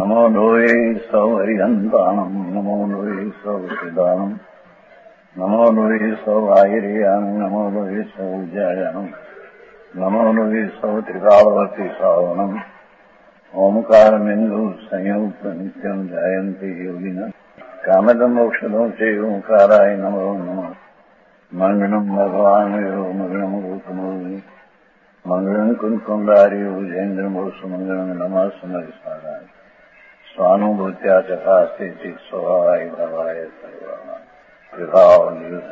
नमो लोये सौहरिहन्ताणम् नमो लोये सौहृदानम् नमो लोये सौवाहिर्यानम् नमो लोये सौजायानम् नमो लोये सौत्रिकालवती सावनम् ओंकारमिन्दु संयुक्त नित्यम् जायन्ति योगिनः कामदम् मोक्षदम् च ओंकाराय नमो नमः मङ्गलम् भगवान् यो मङ्गलम् रूपमोहि मङ्गलम् कुन्कुण्डार्यो जयेन्द्रमोसु मङ्गलम् नमः समरिसाराय स्वानुभूत्या चकास्ते स्वभावाय भवाय विभाव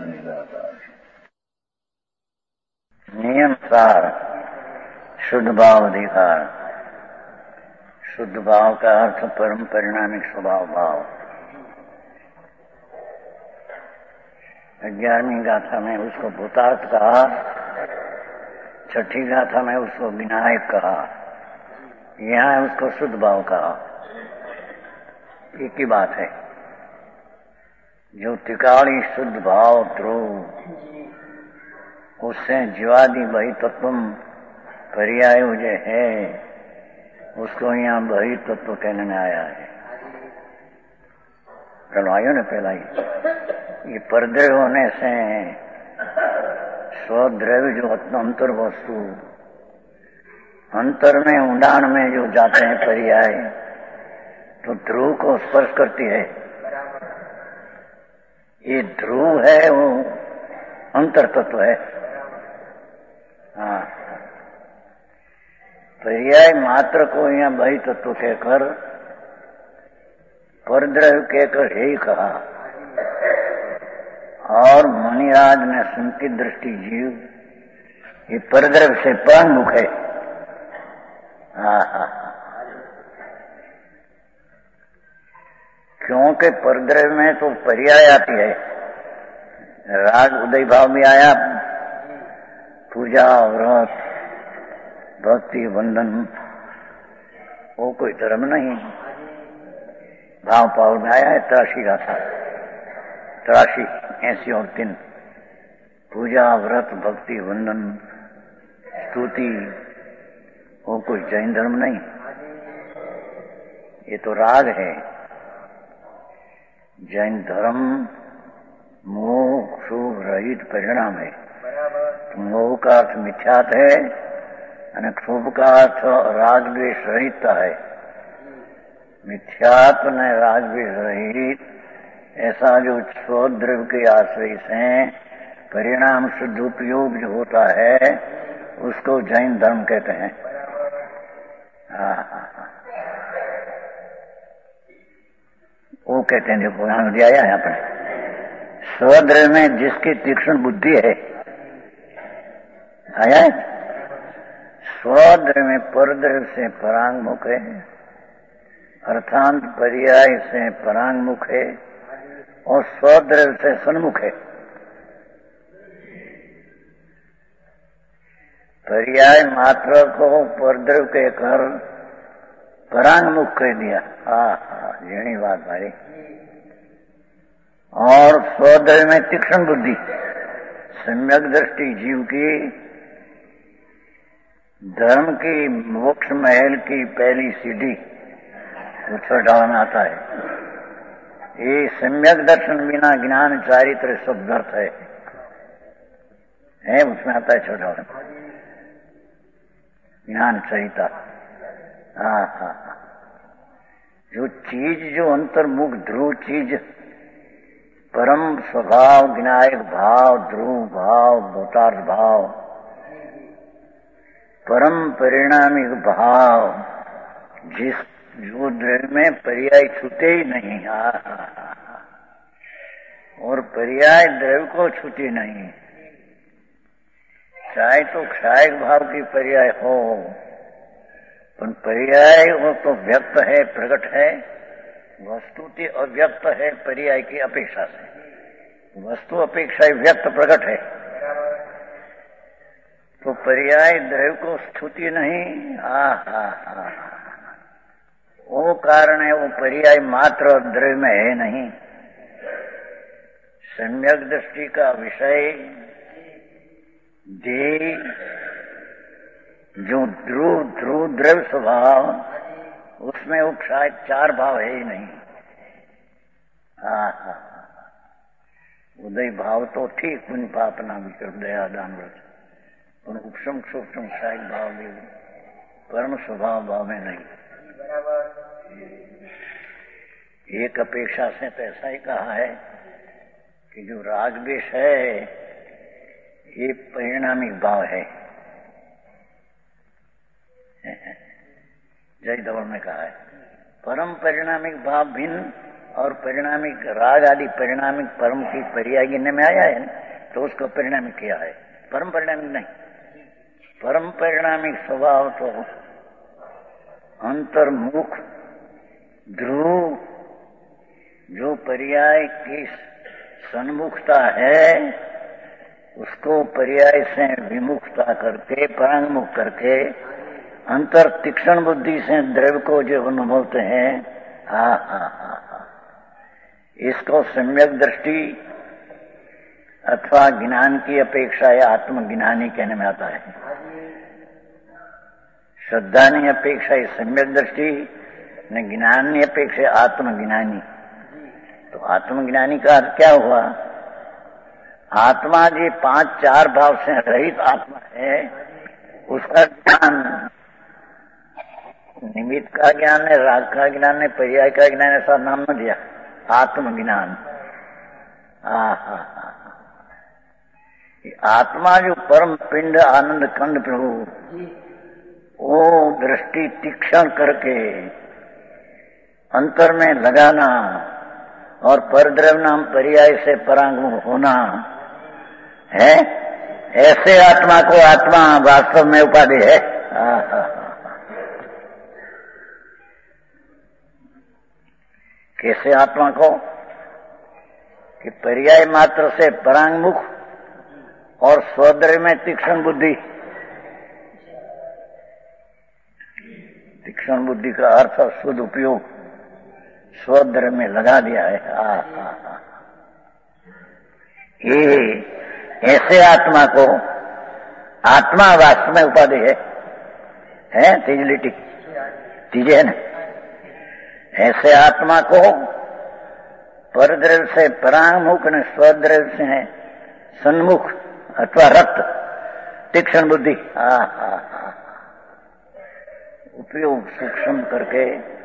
नियम सार शुद्ध भाव अधिकार। शुद्ध भाव का अर्थ परम परिणामिक स्वभाव भाव। 11वीं गाथा में उसको भूतार्थ कहा, 6ठी गाथा में उसको विनायक कहा, यहाँ उसको शुद्ध भाव कहा। एक ही बात है। जो त्रिकाली शुद्ध भाव ध्रुव, उससे जीवादि बही तत्व पर्याय जो है उसको यहाँ बही तत्व कहने में आया है। आयो ने पहला ही ये परद्रव्य होने से स्वद्रव्य जो अंतर वस्तु अंतर में ऊंडाण में जो जाते हैं पर्याय तो ध्रुव को स्पर्श करती है। ये ध्रुव है वो अंतर तत्व है। हाँ, पर्याय मात्र को यहाँ बही तत्व कहकर परद्रव्य कहकर हे कहा। और मुनिराज ने सुनती दृष्टि जीव ये परद्रव्य से परमुख है। हाँ हाँ, क्योंकि परद्रव्य में तो पर्याय आती है। राग उदय भाव में आया, पूजा व्रत भक्ति बंधन, वो कोई धर्म नहीं। भाव पाव में आया है 83 गाथा, 83 80 और 3 पूजा व्रत भक्ति बंधन स्तुति, वो कोई जैन धर्म नहीं। ये तो राग है। जैन धर्म मोह शुभ रहित परिणाम है। मोह का अर्थ मिथ्यात है और शुभ का अर्थ राग द्वेष रहितता है। मिथ्यात न राग द्वेष रहित ऐसा जो स्वद्रव्य के आश्रय से परिणाम शुद्ध उपयोग जो होता है उसको जैन धर्म कहते हैं। वो कहते हैं, देखो यहाँ दिया है अपने स्वद्रव्य में जिसकी तीक्ष्ण बुद्धि है, आया है। स्वद्रव्य में परद्रव्य से परांगमुख है, अर्थांत पर्याय से परांगमुख है और स्वद्रव्य से सन्मुख है। पर्याय मात्र को परद्रव्य कहकर परांगमुख कह दिया। हाँ हाँ, यही बात भाई। और स्वद्रव्य में तीक्ष्ण बुद्धि, सम्यक दृष्टि जीव की धर्म की मोक्ष महल की पहली सीढ़ी डालना आता है। ये सम्यक दर्शन बिना ज्ञान चारित्र सब व्यर्थ है उसमें आता है छोटा ज्ञान चरिता। हाँ हाँ, जो चीज जो अंतर्मुख ध्रुव चीज परम स्वभाव विनायक भाव ध्रुव भाव भूतार्थ भाव परम परिणामिक भाव जिस जो द्रव्य में पर्याय छूते ही नहीं। और पर्याय द्रव्य को छूती नहीं। चाहे तो क्षायक भाव की पर्याय हो, पर पर्याय वो तो व्यक्त है प्रकट है, वस्तुति अव्यक्त है पर्याय की अपेक्षा से। वस्तु अपेक्षा व्यक्त प्रकट है तो पर्याय द्रव्य को छूती नहीं। वो कारण है वो पर्याय मात्र द्रव्य में है नहीं। सम्यक दृष्टि का विषय देह जो ध्रुव द्रव्य स्वभाव उसमें वो शायद 4 भाव है ही नहीं। उदय भाव तो ठीक पुण्य पाप ना विकर दया दान व्रत, पर उपशम सूक्ष्म शायद भाव भी परम स्वभाव भाव में नहीं। एक अपेक्षा से तो ऐसा ही कहा है कि जो रागद्वेष है ये परिणामिक भाव है। जय दौड़ में कहा है परम परिणामिक भाव भिन्न और परिणामिक राग आदि परिणामिक परम की पर्याय गिनने में आया है, तो उसको परिणामिक किया है, परम परिणामिक नहीं। परम परिणामिक स्वभाव तो अंतर्मुख ध्रुव जो पर्याय की सन्मुखता है उसको पर्याय से विमुखता करके परांगमुख करके अंतर तीक्ष्ण बुद्धि से द्रव्य को जो अनुभवते हैं, इसको सम्यक दृष्टि अथवा ज्ञान की अपेक्षा या आत्मज्ञानी कहने में आता है। श्रद्धानी अपेक्षा ये सम्यक दृष्टि, न ज्ञानी अपेक्षा आत्मज्ञानी। तो आत्मज्ञानी का अर्थ क्या हुआ? आत्मा जी 5-4 भाव से रहित आत्मा है, उसका ज्ञान निमित्त का ज्ञान है, राग का ज्ञान है, पर्याय का ज्ञान, ऐसा नाम न दिया आत्मज्ञान। आत्मा जो परम पिंड आनंद खंड प्रभु, वो दृष्टि तीक्ष्ण करके अंतर में लगाना और परद्रव्य नाम पर्याय से परांगमुख होना है, ऐसे आत्मा को आत्मा वास्तव में उपाधि है। कैसे आत्मा को? कि पर्याय मात्र से परांगमुख और स्वद्रव्य में तीक्ष्ण बुद्धि। तीक्ष्ण बुद्धि का अर्थ शुद्ध उपयोग स्वद्रव्य में लगा दिया है। ये ऐसे आत्मा को आत्मा वास्तव में उपाधि है तीजलिटी तीजे है ना। ऐसे आत्मा को परद्रव्य से परांगमुख ने स्वद्रव्य से सन्मुख अथवा रक्त तीक्ष्ण बुद्धि उपयोग सूक्ष्म करके,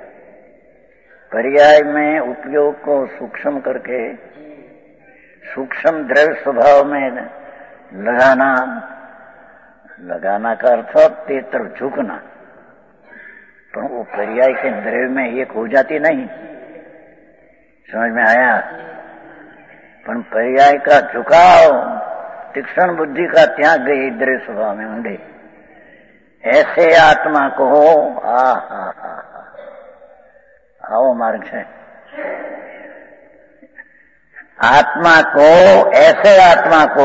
पर्याय में उपयोग को सूक्ष्म करके सूक्ष्म द्रव्य स्वभाव में लगाना का अर्थ ते तरफ झुकना, पर वो पर्याय के द्रव्य में एक हो जाती नहीं। समझ में आया? पर पर्याय का झुकाव तीक्ष्ण बुद्धि का त्याग गई द्रव्य स्वभाव में ऊंडे, ऐसे आत्मा को आओ मार्ग से आत्मा को, ऐसे आत्मा को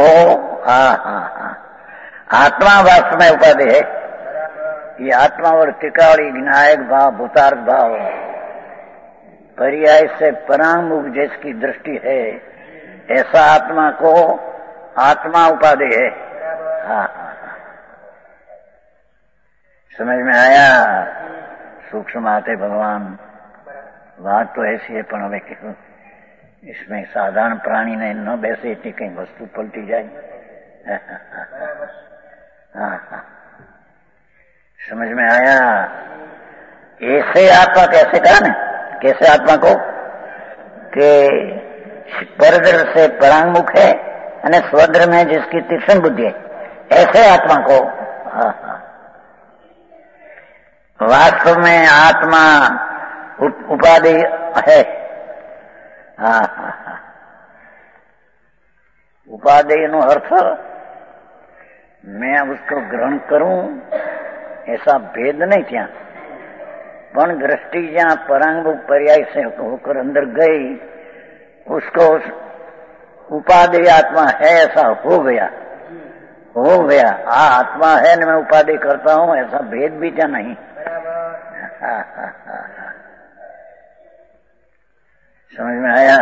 आत्मा वास्तव में उपाधि है। ये आत्मा और त्रिकाली विनायक भाव भूतार्थ भाव पर्याय से परांगमुख जिसकी दृष्टि है, ऐसा आत्मा को आत्मा उपाधि है। समझ में आया? सूक्ष्म आते भगवान, बात तो ऐसी है, पर हमें क्यों इसमें साधारण प्राणी ने न बैसे इतनी कहीं वस्तु पलटी जाए। समझ में आया? ऐसे आत्मा कैसे कहा ना, कैसे आत्मा को कि परद्रव्य से परांगमुख है और स्वद्रव्य में जिसकी तीक्ष्ण बुद्धि है, ऐसे आत्मा को वास्तव में आत्मा उपाधि है। उपाधि नो अर्थ मैं उसको ग्रहण करूं ऐसा भेद नहीं था, पर दृष्टि जहां परांगमुख पर्याय से होकर अंदर गई, उसको उपाधि आत्मा है ऐसा हो गया। आत्मा है न मैं उपाधि करता हूं, ऐसा भेद भी क्या नहीं। समझ में आया?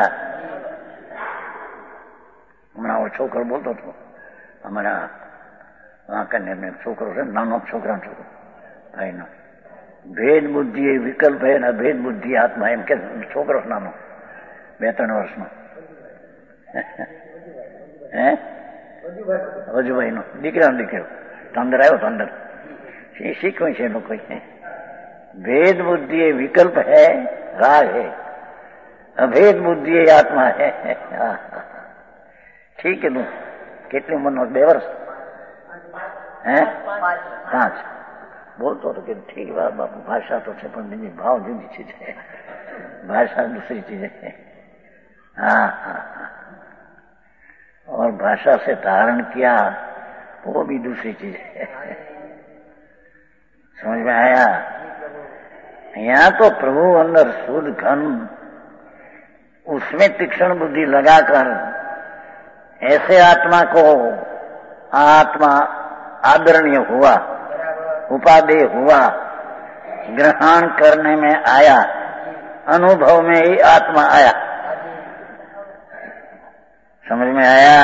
हमारा वो छोकरो बोलतो હતો, અમારા વहाँ कन्या में छोकरो છે, नानो छोकरा भाई नो, ભેદ બુદ્ધિ એ વિકલ્પ હે ને ભેદ બુદ્ધિ આત્મા, એમ કે છોકરો નાનો 2-3 વર્ષનો હે વજુભાઈ નો દીકરાનો દીકરો અંદર આવ્યો તો અંદર એ શીખ્યું છે લોકો. भेद बुद्धि ये विकल्प है, राग है, अभेद बुद्धि ये आत्मा है. ठीक है. તું કેટલી ઉંમરનો? 2 વર્ષ હે 5 બોલતો હતો કે ઠીક વાત બાપુ, भाषा तो છે પણ બીજી भाव જુદી ચીज है, भाषा दूसरी चीज है. हाँ हाँ हाँ. और भाषा से धारण किया वो भी दूसरी चीज है. समझ में आया? यहाँ तो प्रभु अंदर शुद्ध घन, उसमें तीक्ष्ण बुद्धि लगाकर ऐसे आत्मा को आत्मा आदरणीय हुआ, उपादेय हुआ, ग्रहण करने में आया, अनुभव में ही आत्मा आया. समझ में आया?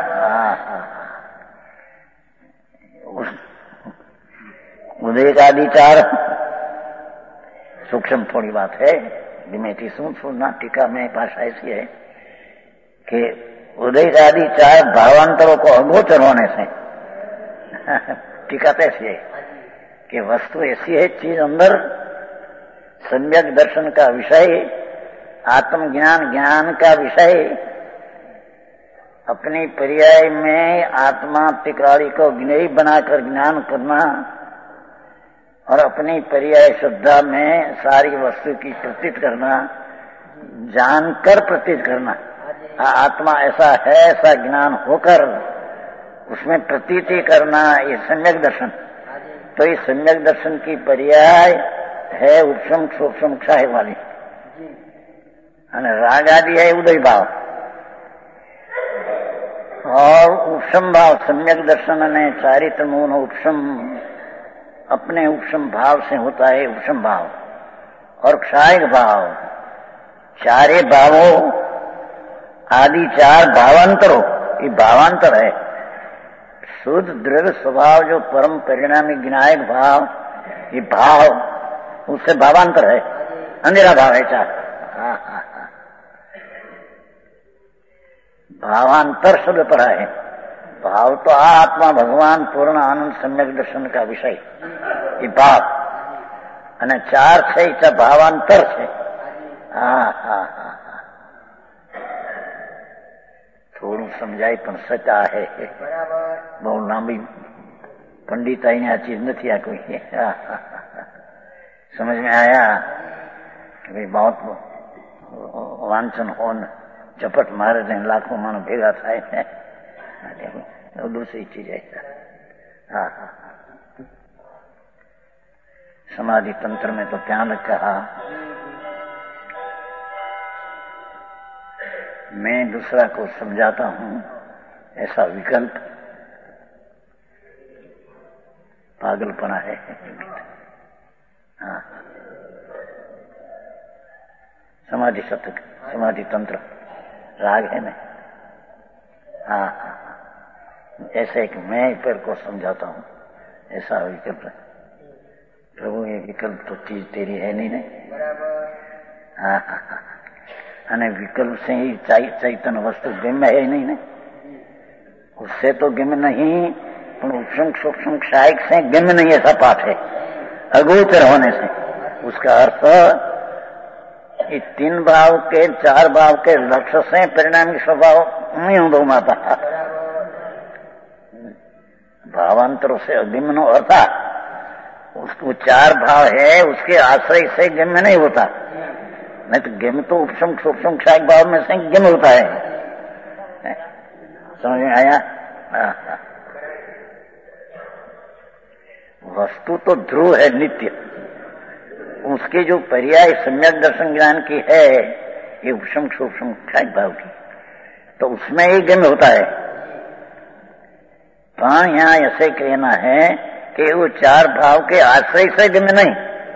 उदय का अधिकार सूक्ष्म थोड़ी बात है, धीमेથી શું ના टीका में भाषा ऐसी है कि उदय का अधिकार भावांतरों को अगोचर होने से टीका तो ऐसी है कि वस्तु ऐसी है, चीज अंदर सम्यक दर्शन का विषय, आत्मज्ञान ज्ञान का विषय, अपनी पर्याय में आत्मा तिकराड़ी को ज्ञेय बनाकर ज्ञान करना और अपनी पर्याय श्रद्धा में सारी वस्तु की प्रतीत करना, जानकर प्रतीत करना. आत्मा ऐसा है, ऐसा ज्ञान होकर उसमें प्रतीति करना, ये सम्यक दर्शन. तो ये सम्यक दर्शन की पर्याय है उपशम सूक्ष्म क्षाय वाली, અને રાગ આદि है उदय भाव. और उपशम भाव सम्यक दर्शन અને ચારિત્રનું उपशम अपने उपशम भाव से होता है, उपशम भाव. और क्षायक भाव, चारे भावों आदि 4 भावांतरों, ये भावांतर है. शुद्ध दृढ़ स्वभाव जो परम परिणामी ज्ञायक भाव, ये भाव उससे भावांतर है, अंधेरा भाव है 4. भावांतर शब्द पड़ा है. भाव तो आत्मा भगवान पूर्ण आनंद सम्यक दर्शन का विषय, ये भाव. અને 4 છે એ ભાવાંતર છે. હા હા હા. થોડું સમજાય પણ સચા है. બહુ લાંબી पंडिताई आ चीज नहीं आ कोई. समझ में आया कि भाई बहुत वांछन हो न झपट मारे ने लाखों मानो भेगा थाय है, तो दूसरी चीज है. हाँ हाँ. समाधि तंत्र में तो क्या कहा, मैं दूसरा को समझाता हूं, ऐसा विकल्प पागलपना है. हाँ. समाधि सत्य, समाधि तंत्र राग है ना. हाँ हाँ. ऐसे एक मैं पर को समझाता हूं, ऐसा विकल्प है. प्रभु ये विकल्प तो चीज तेरी है नहीं. हाँ हाँ हाँ. અને વિકલ્પ से ही चैतन्य वस्तु गम्य है नहीं ने, उससे तो गम्य नहीं, पर उपशम सूक्ष्म क्षायक से गम्य नहीं, ऐसा पाठ है. अगोचर होने से उसका अर्थ ये 3 भाव के 4 भाव के लक्ष्य से परिणामी स्वभाव नहीं अनुभव में आता. भावांतरों से अगम्य नो अर्थ उसको 4 भाव है, उसके आश्रय से गम्य नहीं होता. नहीं तो गम्य तो उपशम सूक्ष्म क्षायक भाव में से गम्य होता है. समझ में आया? वस्तु तो ध्रुव है, नित्य. उसके जो पर्याय सम्यक दर्शन ज्ञान की है, ये उपशम सूक्ष्म क्षायक भाव की, तो उसमें ही गम्य होता है. पर यहाँ ऐसे कहना है कि वो 4 भाव के आश्रय से गम्य नहीं.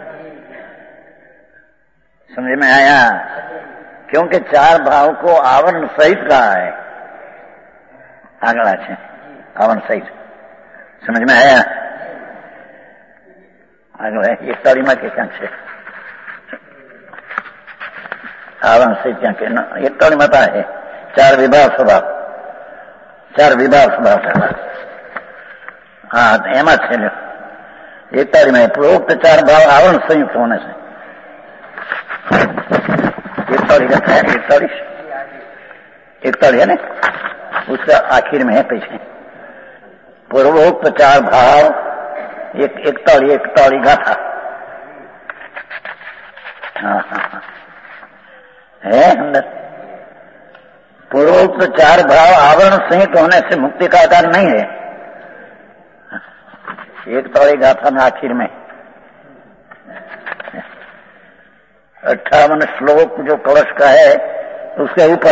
समझ में आया? क्योंकि 4 भाव को आवरण सहित कहा है. आगला है आवरण सहित. समझ में आया? આગળ એકતાળીમાં કે ક્યાંક છે આવરણ છે ક્યાંક 41માં તો છે ચાર વિભાગ સ્વભાવ હા એમાં છે 41में प्रोक्त चार भाव आवरण संयुक्त होने से 41 है ना उसका आखिर में है पीछे पूर्वोक्त चार भाव 41 गाथा है अंदर पूर्वोक्त चार भाव आवरण संयुक्त होने से मुक्ति का आधार नहीं है 41 गाथा में आखिर में 58 श्लोक जो कलश का है उसके ऊपर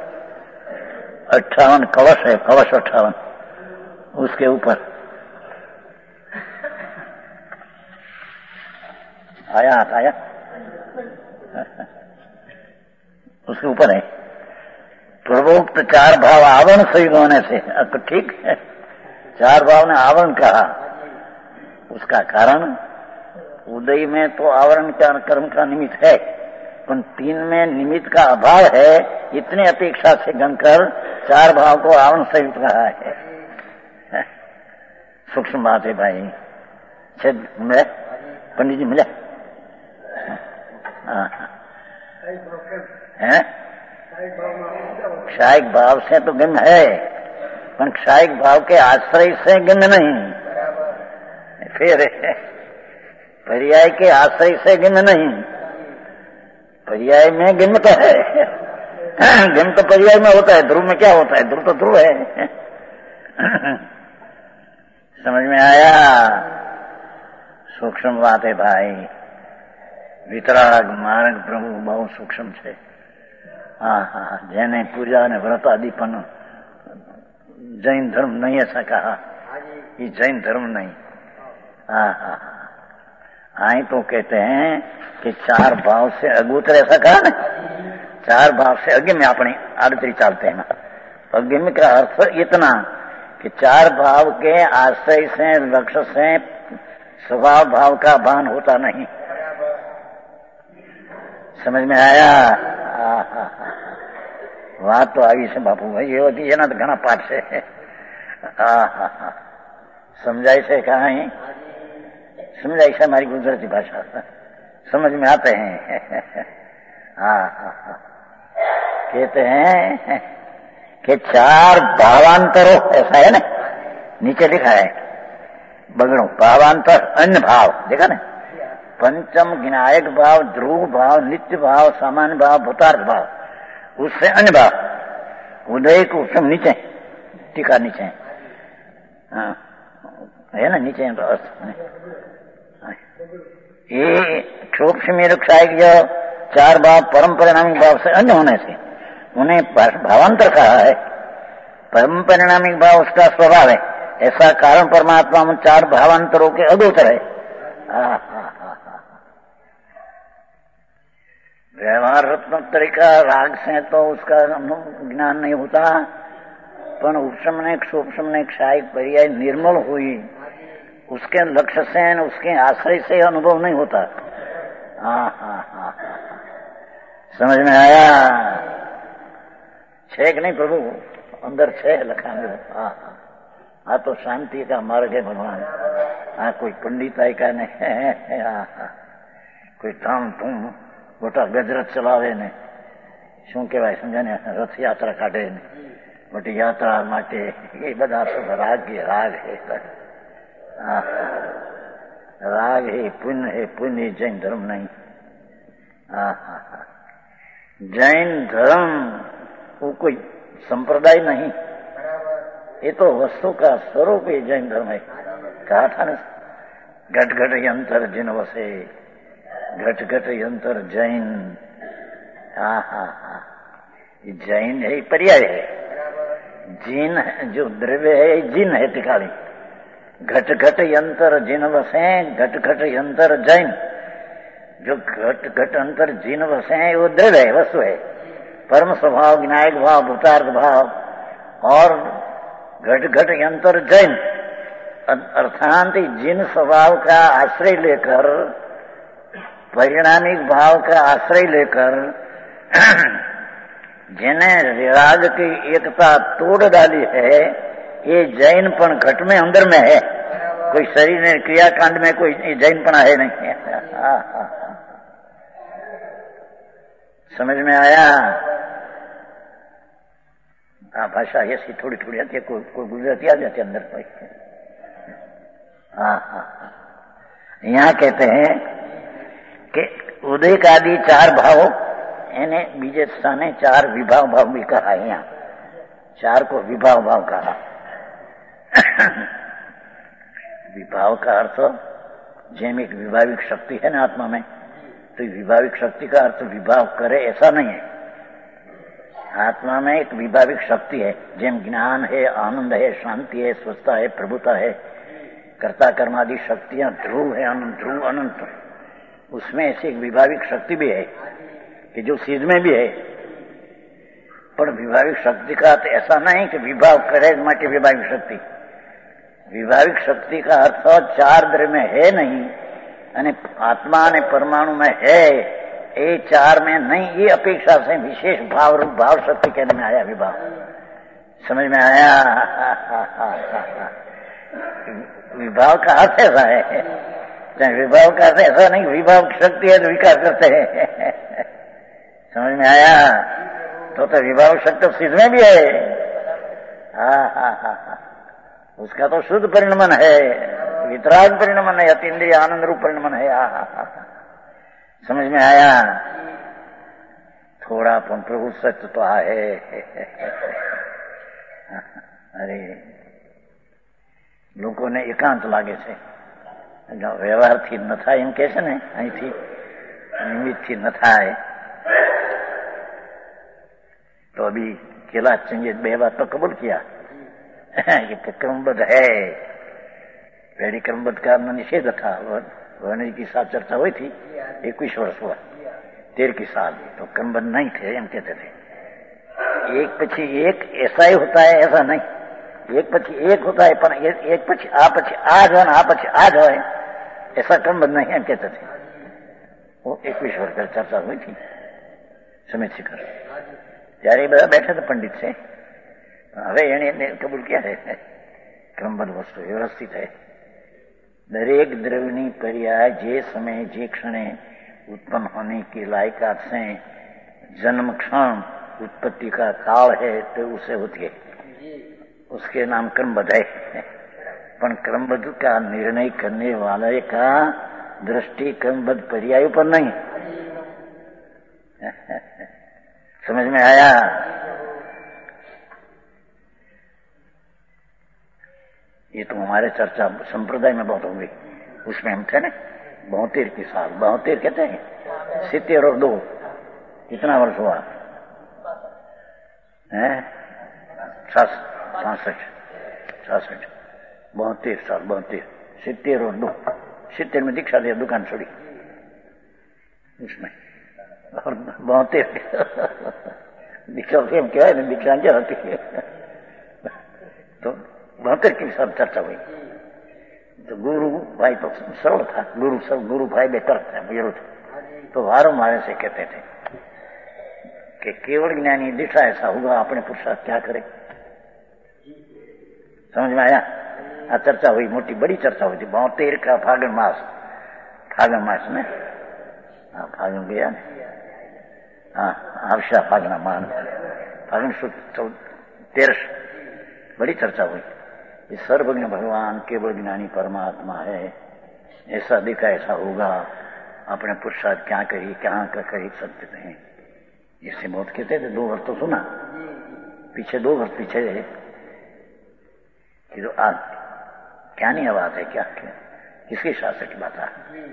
58 कलश है कलश 58 उसके ऊपर आया उसके ऊपर है पूर्वोक्त चार भाव आवरण संयुक्त होने से तो ठीक है चार भाव ने आवरण कहा उसका कारण उदय में तो आवरण का कर्म का निमित्त है पर 3 में निमित्त का अभाव है इतनी अपेक्षा से गणकर चार भाव को आवरण संयुक्त कहा है सूक्ष्म बात है भाई मिले पंडित जी मिले क्षायिक भाव से तो गण है पर क्षायिक भाव के आश्रय से गण नहीं फिर पर्याय के आश्रय से गण नहीं पर्याय में गण तो है गण तो पर्याय में होता है ध्रुव में क्या होता है ध्रुव तो ध्रुव है समझ में आया सूक्ष्म बात है भाई वितराग मार्ग प्रभु बहुत सूक्ष्म है हाँ जेने पूजा ने व्रत आदि पण जैन धर्म नहीं ऐसा कहा ये जैन धर्म नहीं हाँ आई तो कहते हैं कि चार भाव से अगोचर ऐसा कहा ना चार भाव से अग्नि में अपने आड़तरी चालते हैं अग्नि का अर्थ इतना कि चार भाव के आश्रय से लक्ष्य से स्वभाव भाव का भान होता नहीं समझ में आया बात तो आई से बापू भाई ये होती है ना तो घना पाठ से समझाई से कहा है समझाई से हमारी गुजराती भाषा समझ में आते हैं कहते हैं कि चार भावांतरों ऐसा है ना नीचे लिखा है बगड़ो भावांतर अन्य भाव देखा ना पंचम ज्ञायक भाव ध्रुव भाव नित्य भाव सामान्य भाव भूतार्थ भाव उससे अन्य भाव उदय को सब नीचे टीका नीचे है ना नीचे तो अर्थ ये सूक्ष्म क्षायिक जो चार भाव परम परिणामिक भाव से अन्य होने से उन्हें भावांतर कहा है परम परिणामिक भाव उसका स्वभाव है ऐसा कारण परमात्मा में चार भावांतरों के अगोचर है व्यवहार रत्नोत्तरी का राग से तो उसका ज्ञान नहीं होता पर उपशमने सूक्ष्म क्षायिक पर्याय निर्मल हुई उसके लक्ष्य से उसके आश्रय से अनुभव नहीं होता समझ में आया छे कि नहीं प्रभु अंदर छे लखा हाँ तो शांति का मार्ग है भगवान हाँ कोई पंडिताई का नहीं कोई धाम धूम मोटा गजरत चलावे ने शू कहेवाय समझा ने रथ यात्रा काढे ने मोटी यात्रा माटे ये बधा सब राग है राग है पुण्य जैन धर्म नहीं जैन धर्म वो कोई संप्रदाय नहीं ये तो वस्तु का स्वरूप ही जैन धर्म है कहा था ना घट घट यंत्र जिन वसे घट घट यंत्र जैन जैन है पर्याय है जीन जो द्रव्य है जिन है टिकाली घट घट यंत्र जिन वसे घट घट यंत्र जैन जो घट घट अंतर जिन वसे वो द्रव्य है वस्तु है परम स्वभाव विनायक भाव भूतार्थ भाव और घट घट यंत्र जैन अर्थात जिन स्वभाव का आश्रय लेकर, परिणामिक भाव का आश्रय लेकर जिन्हें राग की एकता तोड़ डाली है, ये जैनपन घट में अंदर में है। कोई शरीर ने क्रियाकांड में कोई जैनपना है नहीं। समझ में आया? भाषा ऐसी थोड़ी थोड़ी आती है, कोई गुजराती आ जाती है अंदर कोई। यहाँ कहते हैं कि उदय आदि चार भाव, इन्हें बीजे स्थाने चार विभाव भाव भी कहा है। यहाँ चार को विभाव भाव कहा। विभाव का अर्थ जेम एक विभाविक शक्ति है ना आत्मा में, तो विभाविक शक्ति का अर्थ विभाव करे ऐसा नहीं है। आत्मा में एक विभाविक शक्ति है, जेम ज्ञान है, आनंद है, शांति है, स्वस्थता है, प्रभुता है, कर्ता कर्मादि शक्तियां ध्रुव है, ध्रुव अनंत। उसमें ऐसी एक विभाविक शक्ति भी है कि जो चीज में भी है। पर विभाविक शक्ति का तो ऐसा नहीं कि विभाव करे माटे विभाविक शक्ति। विभाविक शक्ति का अर्थ चार द्रव्य में है नहीं, અને आत्मा ने परमाणु में है, ये चार में नहीं। ये अपेक्षा से विशेष भाव रूप भाव शक्ति कहने में आया विभाव। समझ में आया? विभाव का अर्थ ऐसा है, विभाव का अर्थ ऐसा नहीं विभाव की शक्ति है तो विकार करते हैं। समझ में आया? तो विभाव शक्ति सिद्ध में भी है। उसका तो शुद्ध परिणमन है, वितराग परिणमन है, अतीन्द्रिय आनंद रूप परिणमन है। समझ में आया? थोड़ा प्रभु सत्य तो है। अरे લોકોને એકાંત લાગે છે, વ્યવહારથી ન થાય એમ કે છે ને, અહીંથી નિમિત્તથી ન થાય। तो अभी केला चंगे बे बात तो कबूल किया कि क्रमबद्ध है, पहली क्रमबद्ध का निषेध था। वर्ण की साथ चर्चा हुई थी, 21 वर्ष हुआ, 13 की साल, तो क्रमबद्ध नहीं थे हम कहते थे। एक पछी एक ऐसा ही होता है, ऐसा नहीं, एक पछी एक होता है, पर एक पछी आ जाए ना, आ पछी आ जाए, ऐसा क्रमबद्ध नहीं हम कहते थे। वो 21 वर्ष पर चर्चा हुई थी समित शिखर, ત્યારે બધા બેઠા હતા પંડિત છે। હવે એને કબૂલ ક્યાં છે? ક્રમબદ્ધ વસ્તુ વ્યવસ્થિત है। दरेक द्रव्यनी पर्याय जे समय जे क्षणे उत्पन्न होने की लायकात से जन्म क्षण उत्पत्ति का काल है, तो उसे होती है, उसके नाम क्रमबद्ध है। पर क्रमबद्ध का निर्णय करने वाले का दृष्टि क्रमबद्ध पर्याय पर नहीं। समझ में आया? ये तो हमारे चर्चा संप्रदाय में बहुत होगी, उसमें हम थे ना। 72 की साल, 72 कहते हैं, 70 और 2 कितना वर्ष हुआ है? 65, 72 साल, 72, 70 और 2, 70 में दीक्षा दिया, दुकान छोड़ी उसमें, और 72 दीक्षा एम क्या है, दीक्षा क्या होती है। तो 72 की सब चर्चा हुई। तो गुरु भाई तो सरल था, गुरु भाई बेहतर था, विरोध। तो वारंवार से कहते थे कि केवल ज्ञानी दिशा ऐसा होगा, अपने पुरुषार्थ क्या करे। समझ में आया? आ चर्चा हुई, मोटी बड़ी चर्चा हुई थी। 72 का फागण मास में, हाँ फागण गया, हाँ आवशा फागना मान, फागण 13 बड़ी चर्चा हुई। ये सर्वज्ञ भगवान केवल ज्ञानी परमात्मा है, ऐसा दिखा ऐसा होगा, अपने पुरुषार्थ क्या कही, क्या कही सकते हैं। जिससे बहुत कहते थे, 2 वर्ष तो सुना, पीछे 2 वर्ष पीछे कि तो आज क्या नहीं आवाज है, क्या किसके शास्त्र की बात है,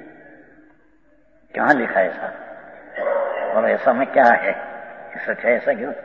कहाँ लिखा है ऐसा, और ऐसा में क्या है, सच है ऐसा क्यों?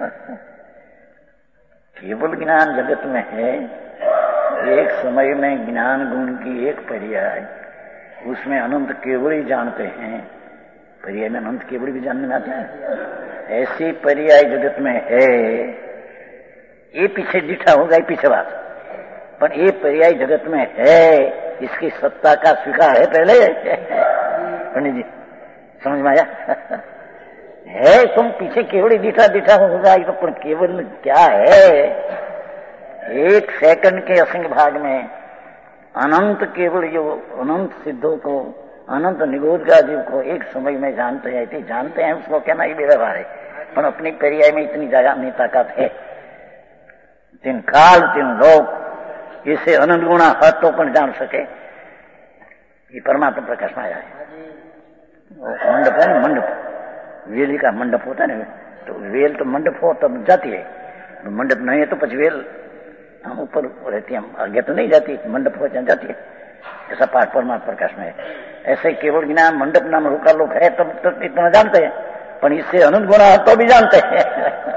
केवल ज्ञान जगत में है, एक समय में ज्ञान गुण की एक पर्याय, उसमें अनंत केवल ही जानते हैं, पर्याय में अनंत केवल भी जानने में आते हैं। ऐसी पर्याय जगत में है, ये पीछे दिखा होगा, ये पीछे बात, पर ये पर्याय जगत में है, इसकी सत्ता का स्वीकार है पहले। पंडित जी समझ में आया? है तुम पीछे केवल दिखा दिखा होगा, ये तो केवल क्या है? एक सेकंड के असंख्य भाग में अनंत केवल जो अनंत सिद्धों को, अनंत निगोद का जीव को एक समय में जानते हैं उसको कहना ही बेव्यवहार है। पर अपनी पर्याय में इतनी जानी ताकत है, तीन काल तीन लोग इसे अनंत गुणा हतो पण जान सके, ये परमात्मा प्रकाश में आया है। मंडप है ना, मंडप वेली का मंडप होता है ना, तो वेल तो मंडप हो तब जाती है, मंडप नहीं है तो पच वेल हम ऊपर रहती है, हम आगे तो नहीं जाती, मंडप हो जाती है। ऐसा पाठ परमात्मा प्रकाश में है। ऐसे केवल ज्ञान मंडप नाम रूखा लोग है तब तक इतना जानते हैं, पर इससे अनंत गुणा है तो भी जानते हैं।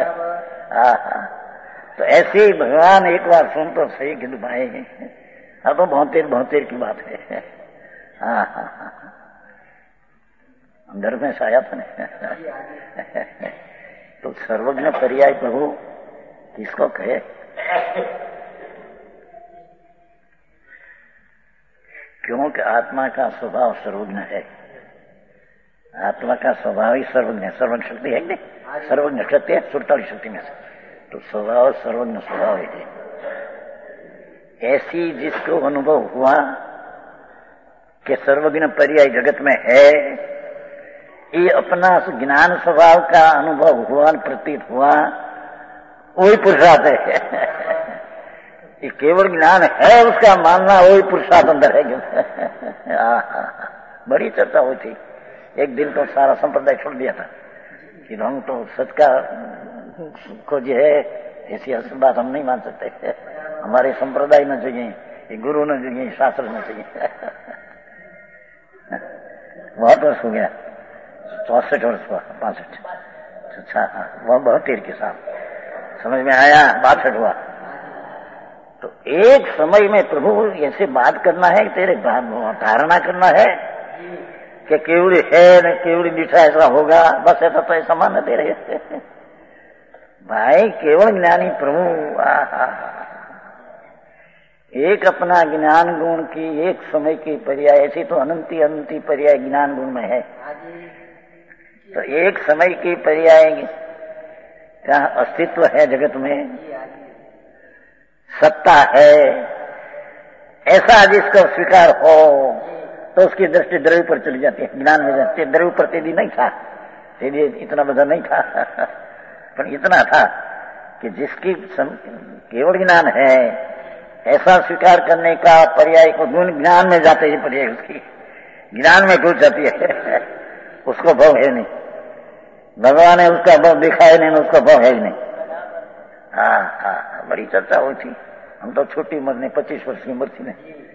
तो ऐसे ही भगवान एक बार सुन तो सही कि भाई अब तो बहुतेर की बात है। अंदर में साया था ना। तो सर्वज्ञ पर्याय प्रभु किसको कहे? क्योंकि आत्मा का स्वभाव सर्वज्ञ है। आत्मा का स्वभाव ही सर्वज्ञ, सर्वज्ञ शक्ति है नहीं, सर्वज्ञ शक्ति है 47 शक्ति में से, तो स्वभाव सर्वज्ञ स्वभाव है। ऐसी जिसको अनुभव हुआ कि सर्वज्ञ पर्याय जगत में है, ये अपना ज्ञान स्वभाव का अनुभव हुआ, प्रतीत हुआ, वही पुरुषार्थ है। ये केवल ज्ञान है उसका मानना, वही पुरुषार्थ अंदर है। बड़ी चर्चा हुई थी, एक दिन तो सारा संप्रदाय छोड़ दिया था कि हम तो सच का खोज है, ऐसी बात हम नहीं मान सकते, हमारे संप्रदाय न चाहिए, ये गुरु न चाहिए, शास्त्र न चाहिए। बहुत वर्ष हो गया, 64 वर्ष हुआ, 65। अच्छा, वह 72 के साथ समझ में आया, 62 हुआ। तो एक समय में प्रभु ऐसे बात करना है, तेरे धारणा करना है कि केवड़ी है न केवड़ी मीठा ऐसा होगा, बस ऐसा तो ऐसा मान दे रहे भाई। केवल ज्ञानी प्रभु एक अपना ज्ञान गुण की एक समय की पर्याय, ऐसी तो अनंती पर्याय ज्ञान गुण में है। तो एक समय की पर्याय का अस्तित्व है जगत में, सत्ता है, ऐसा जिसका स्वीकार हो तो उसकी दृष्टि द्रव्य पर चली जाती है, ज्ञान में जाती है। द्रव्य पर तेजी नहीं था, तेजी इतना बड़ा नहीं था, पर इतना था कि जिसकी केवल ज्ञान है, ऐसा स्वीकार करने का पर्याय को गुण ज्ञान में जाते ही पर्याय उसकी ज्ञान में घुस जाती है। उसको भव है नहीं, भगवान ने उसका भव दिखा है नहीं, उसका भव है ही नहीं। बड़ी चर्चा हुई थी। हम तो छोटी उम्र में 25 वर्ष की उम्र थी ना।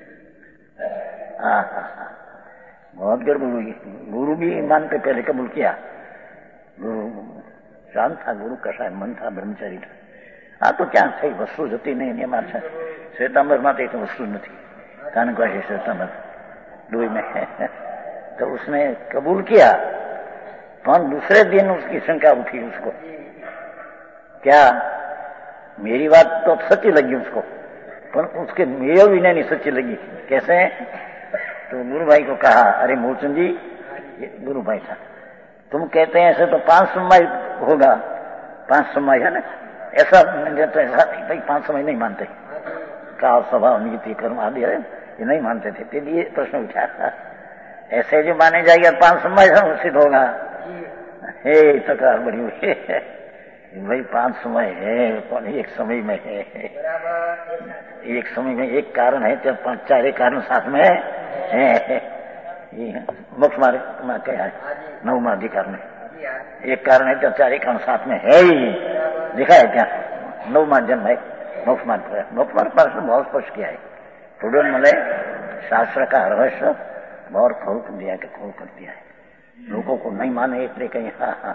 बहुत गर्व हुई। गुरु भी ईमान पे पहले कबूल किया। गुरु शांत था, गुरु कसा मन था, ब्रह्मचारी था। तो क्या थी वस्तु जती नहीं एम श्वेतांबर माते तो वस्तु नहीं, कानकवासी श्वेतांबर दुई में। तो उसने कबूल किया, पर दूसरे दिन उसकी शंका उठी उसको, क्या मेरी बात तो सच्ची लगी उसको, पर उसके मेरे भी नहीं सच्ची लगी। कैसे? तो गुरु भाई को कहा, अरे मूलचंद जी, गुरु भाई था, तुम कहते हैं ऐसे तो 5 समय होगा, 5 समय है ना, ऐसा तो ऐसा भाई 5 समय नहीं मानते, का स्वभाव नीति कर्म आदि है, ये नहीं मानते थे। तो ये प्रश्न उठा, ऐसे जो माने जाएगा 5 समय सिद्ध होगा। हे तकरार बड़ी हुई भाई 5 समय है, कौन एक समय में है, एक समय में एक कारण है, जब 5 4 कारण साथ में है। मोक्ष मार्ग में क्या है, 9वां अधिकार में एक कारण है, जब 4 कारण साथ में है ही, दिखा है क्या? 9वां जन्म है मोक्ष मार्ग। मोक्ष मार्ग पर बहुत स्पष्ट किया है, थोड़ा मले शास्त्र का रहस्य बहुत खोल दिया कि खोल कर दिया है। लोगों को नहीं माने इसलिए कहीं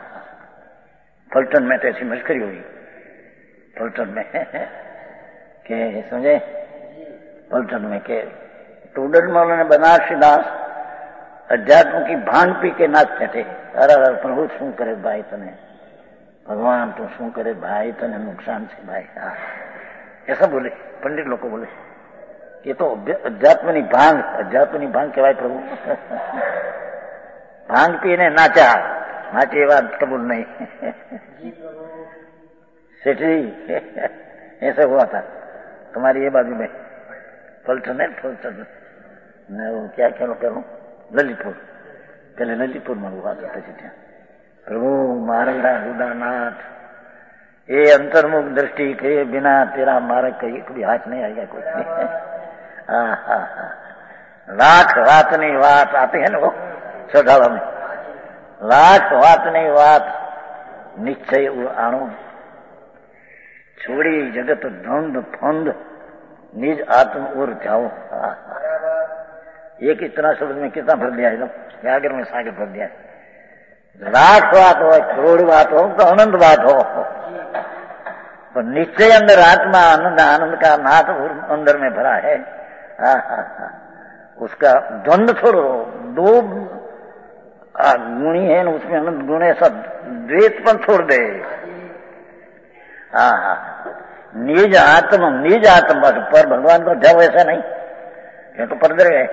फलटन में तो ऐसी मस्करी हुई, फलटन में के समझे, फलटन में के टूडन मौलाना बनारसी दास अध्यात्म की भांग पी के नाचते थे। अरे प्रभु शू करे भाई तने, भगवान तो शू करे भाई तने नुकसान से भाई, ऐसा बोले पंडित लोग को बोले। ये तो अध्यात्मनी भांग, अध्यात्मनी भांग कहवाय प्रभु। भांग पीने नाचा, नाचे बात कबूल नहीं। सेठ जी ऐसा हुआ था तुम्हारी ये बाजू में, पलटन है, पलटन मैं वो क्या करूं ललितपुर, पहले ललितपुर में हुआ था। प्रभु मारंगा गुदानाथ, ये अंतर्मुख दृष्टि के बिना तेरा मार्ग कभी हाथ नहीं आएगा कुछ नहीं। लाख बात नहीं बात आती है ना वो सौदावा में, लाख बात नहीं बात निश्चय आणु, छोड़ी जगत धुंध फुंद निज आत्म और जाओ। एक इतना शब्द में कितना भर दिया है, सागर में सागर भर दिया है। लाख बात हो, करोड़ बात हो, तो अनंत बात हो, तो निश्चय अंदर आत्मा आनंद, आनंद का नाथ अंदर में भरा है। उसका द्वंद छोड़ो, दो गुणी है न, उसमें अनंत गुण है, सब द्वैत पर छोड़ दे। निज आत्म, निज आत्म बस, पर भगवान को जाओ ऐसा नहीं, ये तो परदर है।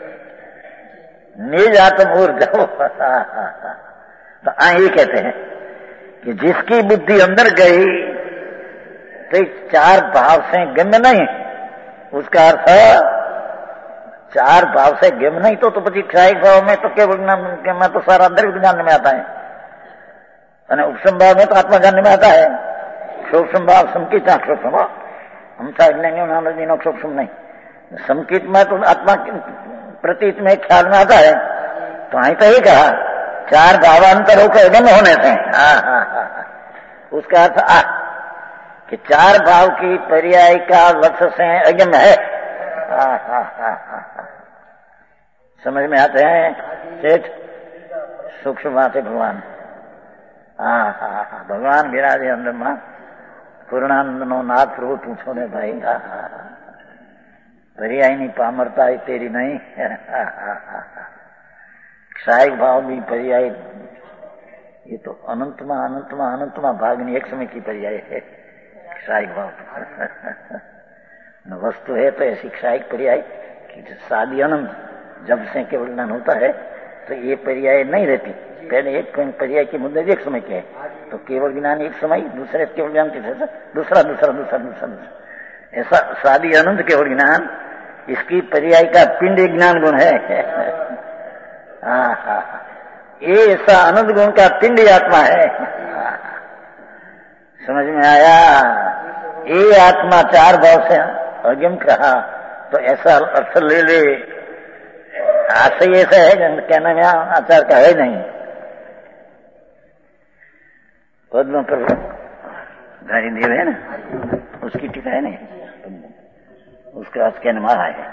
निज आत्म और जाओ। तो ये कहते हैं कि जिसकी बुद्धि अंदर गई तो चार भाव से गम्य नहीं, उसका अर्थ चार भाव से गम्य नहीं तो પછી क्षायिक भाव में तो केवल ज्ञान में तो सारा अंदर विज्ञान में आता है, और उपसम भाव में तो आत्मा जानने में आता है। सूक्ष्म भाव समकित सूक्ष्म भाव हम साइलेंगे सूक्ष्म नहीं, समकित में तो आत्मा प्रतीत में ख्याल में आता है। तो आई तो ये कहा चार भावांतरों के अगम होने से, उसका अर्थ कि चार भाव की पर्याय का लक्ष्य से अगम है। समझ में आते हैं सेठ? सूक्ष्म बात है भगवान। भगवान विराजे अंदर में, पूर्णानंद नो नाथ प्रभु पूछो ने भाई, पर्यायनी पामरता तेरी नहीं। क्षायिक भाव भी पर्याय, ये तो अनंतमा अनंतमा अनंतमा भागनी एक समय की पर्याय है क्षायिक भाव। वस्तु है तो ऐसी क्षायिक पर्याय कि शादी अनंत, जब से केवल ज्ञान होता है तो ये पर्याय नहीं रहती। पहले एक पर्याय के मुद्दे एक समय के है, तो केवल ज्ञान एक समय, दूसरे केवल ज्ञान के दूसरा दूसरा दूसरा दूसरा दूसरा, ऐसा शादी अनंत केवल ज्ञान, इसकी पर्याय का पिंड ज्ञान गुण है। ये ऐसा अनंत गुण का पिंड आत्मा है। समझ में आया? ये आत्मा चार भाव से अगम कहा तो ऐसा अर्थ ले ले, आशय ऐसा है कहना में आचार का है नहीं। पद्म प्रभु धारी देव है ना, उसकी टीका है नहीं, उसके आज कहने मारा है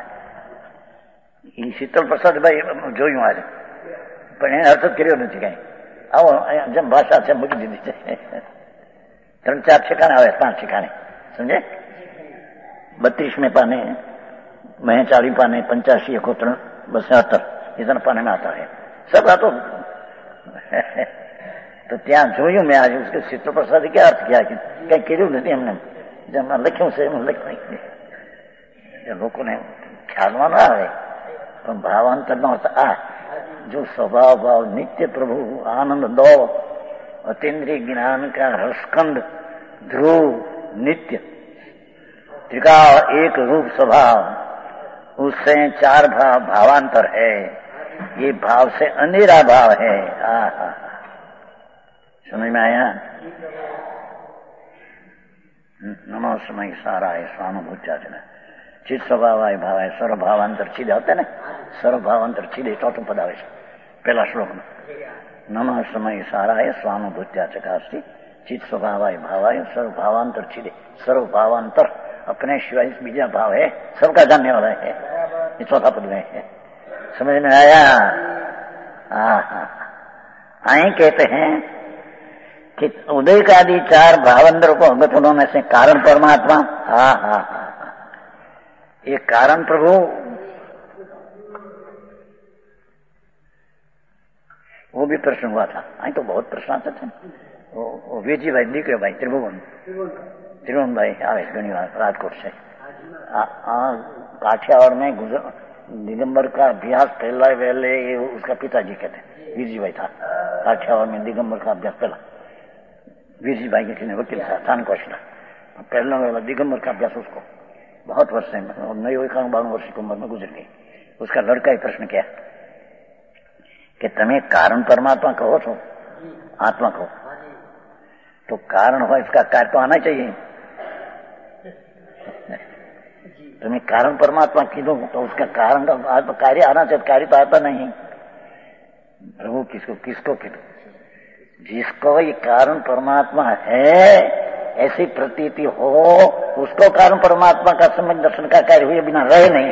शीतल प्रसाद भाई जो आज પણ એને અર્થ કર્યો નથી કઈ। આવો જેમ ભાષા છે મૂકી દીધી છે, 3-4 ठिकाने આવે, 5 ठिकाने समझे। 32वें पाने में 40 पाने 85 71 72 इतना पाने में आता है सब। आ तो ત્યાં જોયું મેં આજે उसके शीतल प्रसाद क्या अर्थ किया कि કઈ કર્યું નથી એમને, જેમ લખ્યું છે એમ લખ્યું નહીં, લોકોને ખ્યાલમાં ના આવે। પણ ભાવાંતરનો અર્થ આ, जो स्वभाव भाव नित्य प्रभु आनंद दो अतीन्द्रिय ज्ञान का हर्षकंद ध्रुव नित्य त्रिकाल एक रूप स्वभाव, उससे चार भाव भावांतर है, ये भाव से अंधेरा भाव है। समझ में आया? नमो समय सारा है स्वानुभूत्याचन चित स्वभावाय भावाय सर्व भावांतर छिदे होते ने, सर्व भावांतर छिदे चौथું પદ આવે છે पहला श्लोक में। नमः समय साराय स्वानुभूत्या चकास्ति चित स्वभावाय भावाय सर्व भावांतर छिदे। सर्व भावांतर अपने शिवाय बीजा भाव है, सबका जानने वाला है, ये चौथा पद में है। समझ में आया? आई कहते हैं कि उदय का आदि चार भावांतर को अवगत होने से कारण परमात्मा, ये कारण प्रभु वो भी प्रश्न हुआ था। आई तो बहुत प्रश्न आते थे। वो वीरजी भाई निकले भाई त्रिभुवन भाई आवे घनी बार राजकोट से काठियावाड़ में दिगंबर का अभ्यास पहले उसका पिताजी कहते हैं, वीरजी भाई था काठियावाड़ में दिगंबर का अभ्यास पहला। वीरजी भाई के किसी वकील था, थान कौशला पहला वाला दिगंबर का अभ्यास उसको बहुत वर्ष से 92 वर्ष की उम्र में गुजर गई। उसका लड़का ही प्रश्न किया कि तुम्हें कारण परमात्मा कहो तो आत्मा कहो, तो कारण हो इसका कार्य तो आना चाहिए। तुम्हें कारण परमात्मा की दो तो उसका कारण का कार्य आना चाहिए, कार्य तो आता नहीं। प्रभु किसको की दो? जिसको ये कारण परमात्मा है ऐसी प्रतीति हो उसको कारण परमात्मा का समझ दर्शन का कार्य हुए बिना रहे नहीं।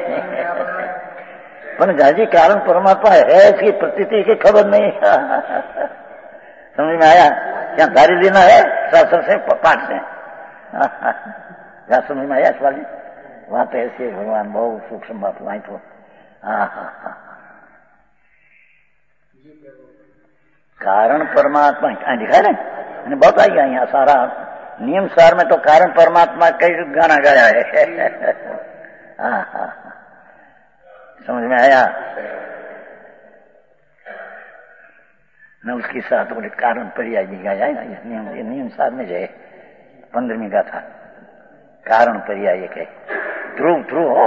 पर जाजी कारण परमात्मा है इसकी प्रतीति की खबर नहीं। समझ में आया? क्या दारी देना है शास्त्र से पाठ से? क्या समझ में आया इस वाली वहां तो ऐसे भगवान बहुत सूक्ष्म बात वहां तो। कारण परमात्मा लिखा है ना, बहुत आ गया यहाँ सारा नियम सार में तो कारण परमात्मा का ही गाना गाया है। समझ में आया न? उसके साथ बोले कारण पर्याय भी गाया है ना, नियम सार में जो है 15वीं का था कारण पर्याय के ध्रुव हो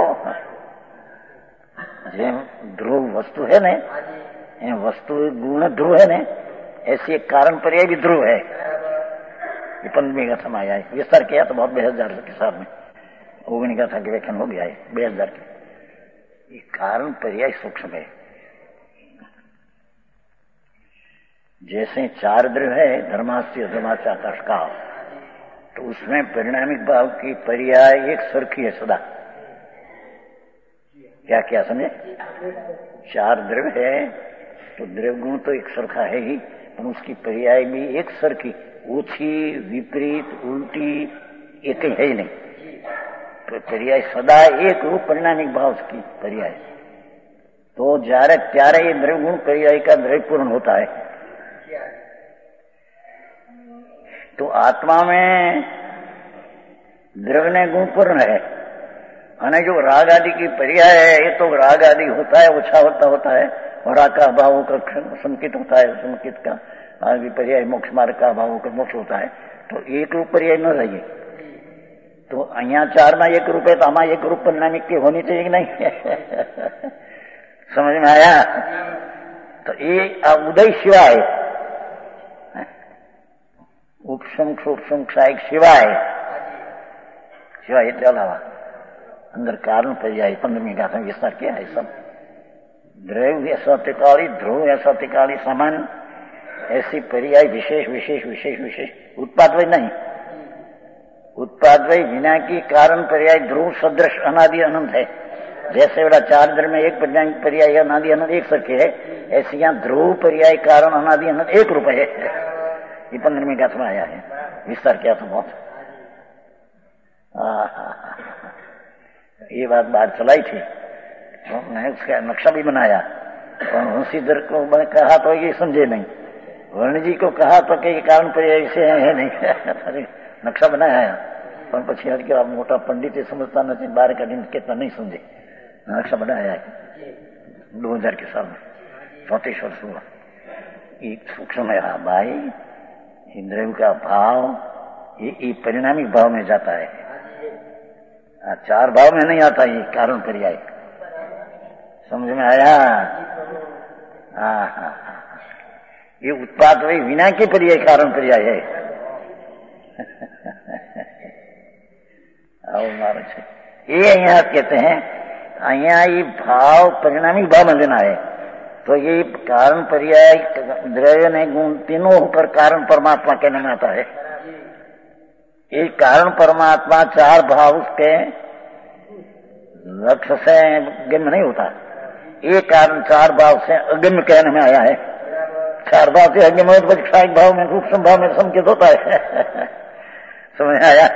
जे ध्रुव वस्तु है ने, वस्तु गुण ध्रुव है ने, ऐसी एक कारण पर्याय भी ध्रुव है। ये 15वीं गाथा में आया है। विस्तार किया तो बहुत 2000 के साथ में 19 गाथा के व्याख्यान हो गया है 2000 के। ये कारण पर्याय सूक्ष्म है। जैसे 4 द्रव्य है धर्मास्य धर्माचाकाश का, तो उसमें परिणामिक भाव की पर्याय एक सरखी है सदा। क्या क्या समझे? 4 द्रव्य है तो द्रव्य गुण तो एक सरखा है ही, पर उसकी पर्याय भी एक सरखी, ऊंची विपरीत उल्टी एक है ही नहीं। तो पर्याय सदा एक रूप परिणामिक भाव की पर्याय। तो जारे त्यारे ये द्रव्य गुण पर्याय का द्रव्य पूर्ण होता है। तो आत्मा में द्रव्य ने गुण पूर्ण है, और जो राग आदि की पर्याय है ये तो राग आदि होता है, ओछा होता है, और राग का अभाव होकर संकित होता है, संकित का आगे पर्याय मोक्ष मार्ग का अभाव होकर मोक्ष होता है। तो एक रूप पर्याय न रहिए। तो अहियां 4 में एक रूप है तो हमारा एक रूप परिणामिक की होनी चाहिए कि नहीं? समझ में आया? तो ये उदय शिवाय उपसम क्षायक शिवाय इसके अलावा अंदर कारण पर्याय 15वीं गाथा में विस्तार किया है। सब द्रव्य ऐसा तिकाली, ध्रुव ऐसा तिकाली समान, ऐसी पर्याय विशेष विशेष विशेष विशेष उत्पादवय नहीं। उत्पादवय विना की कारण पर्याय ध्रुव सदृश अनादि अनंत है। जैसे वाला 4 द्रव्य में एक पर्याय अनादि अनंत एक सके है, ऐसे यहाँ ध्रुव पर्याय कारण अनादि अनंत एक रूप है। ये 15वीं गाथा में आया है, विस्तार किया तो बहुत। ये बात बाहर चलाई थी, तो मैंने उसका नक्शा भी बनाया, और हंसीधर को कहा तो ये समझे नहीं, वर्ण जी को कहा तो कि कारण पर्याय से है नहीं। नक्शा बनाया है, पर પછી हट के आप मोटा पंडित समझता नहीं, 12 का दिन कितना नहीं समझे। नक्शा बनाया है 2000 के साल में, 34 वर्ष हुआ। एक सूक्ष्म है। हाँ भाई, इंद्रियों का भाव ये परिणामिक भाव में जाता है, 4 भाव में नहीं आता ये कारण पर्याय। समझ में आया? हाँ, ये उत्पाद वही विना के पर्याय कारण पर्याय है। ये यहाँ कहते हैं, यहाँ ये भाव परिणामिक भाव में लेना है। तो ये कारण पर्याय द्रव्य ने गुण तीनों होकर कारण परमात्मा कहने में आता है। ये कारण परमात्मा 4 भाव के लक्ष्य से गम्य नहीं होता। ये कारण 4 भाव से अगम्य कहने में आया है। 4 भाव से अगम्य हो तो क्षायिक भाव में सूक्ष्म भाव में संकेत होता है। समझ आया?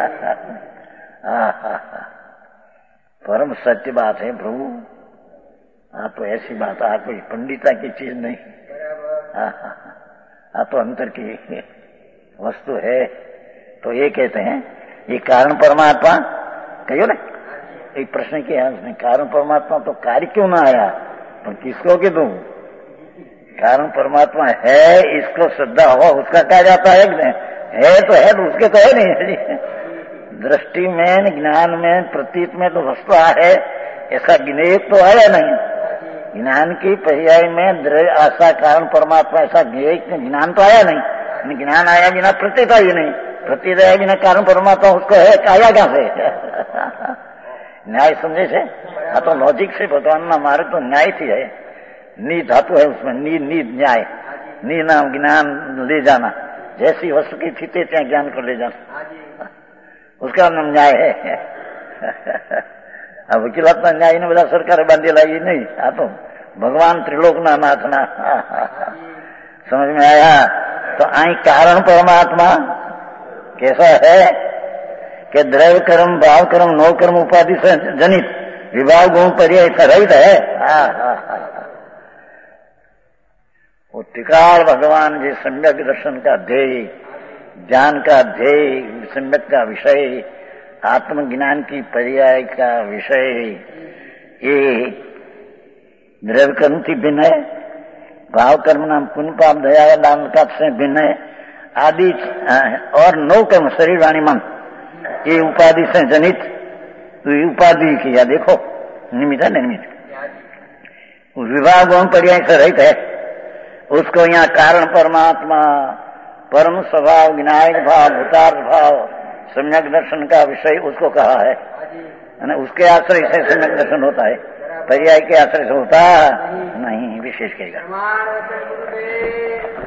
परम सत्य बात है प्रभु। हाँ, तो ऐसी बात आप कोई पंडिता की चीज नहीं। हाँ, तो अंतर की वस्तु है। तो ये कहते हैं ये कारण परमात्मा कहो ना, एक प्रश्न किया उसने, कारण परमात्मा तो कार्य क्यों ना आया, पर किसको कि दूं? कारण परमात्मा है, इसको श्रद्धा हो, उसका कहा जाता है कि है तो है, तो उसके तो है नहीं। दृष्टि में, ज्ञान में, प्रतीत में तो वस्तु है, ऐसा विवेक तो आया नहीं। ज्ञान की पर्याय में द्रव्य आशा कारण परमात्मा, ऐसा ज्ञान तो आया नहीं। ज्ञान आया बिना प्रतीत आई नहीं, प्रतीत आया बिना कारण परमात्मा उसको है, आया कहां से? न्याय समझे से? हाँ, तो लॉजिक से भगवान ना मारे तो न्याय थी है। नी धातु है उसमें, नी नी न्याय, नी नाम ज्ञान ले जाना, जैसी वस्तु की थी त्या ज्ञान को ले जाना, उसका नाम न्याय है। अब वकीलात ना न्याय ने બધા સરકારે બાંધેલા એ नहीं, આ તો भगवान त्रिलोकना नाथना। समझ में आया? तो आई कारण परमात्मा कैसा है कि द्रव्य कर्म, भाव कर्म, नौ कर्म उपाधि से जनित विभाग गुण पर्याय रहित है। वो टिकाल भगवान जी सम्यक दर्शन का ध्येय, ज्ञान का ध्येय, सम्यक का विषय, आत्मज्ञान की पर्याय का विषय, ये द्रव्य कर्म की भिन्न है, भाव कर्म नाम पुण्य पाप दया दान का से भिन्न है आदि, और नौ कर्म शरीर वाणी मन, ये उपाधि से जनित, तो उपाधि किया देखो निमित्त है, निमित्त विभाग गुण पर्याय से रहित है, उसको यहाँ कारण परमात्मा, परम स्वभाव, विनायक भाव, भूतार्थ भाव, सम्यक दर्शन का विषय उसको कहा है। उसके आश्रय से सम्यक दर्शन होता है, पर्याय के आश्रय से होता नहीं, विशेष कहेगा।